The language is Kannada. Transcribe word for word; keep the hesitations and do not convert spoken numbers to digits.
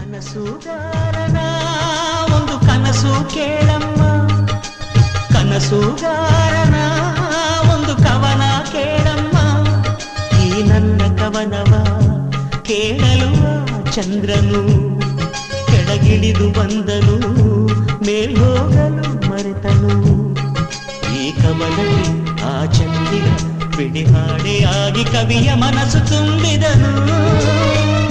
ಕನಸುಗಾರನ ಒಂದು ಕನಸು ಕೇಳಮ್ಮ, ಕನಸುಗಾರನ ಒಂದು ಕವನ ಕೇಳಮ್ಮ. ಈ ನನ್ನ ಕವನವ ಕೇಳಲು ಚಂದ್ರನು ಕೆಳಗಿಳಿದು ಬಂದನು, ಮೇಲ್ಹೋಗಲು ಮರೆತನು. ಈ ಕವನಕ್ಕೆ ಆ ಚಂದಿರ ಬಿಡಿ ಹಾಡೆಯಾಗಿ ಕವಿಯ ಮನಸ್ಸು ತುಂಬಿದನು.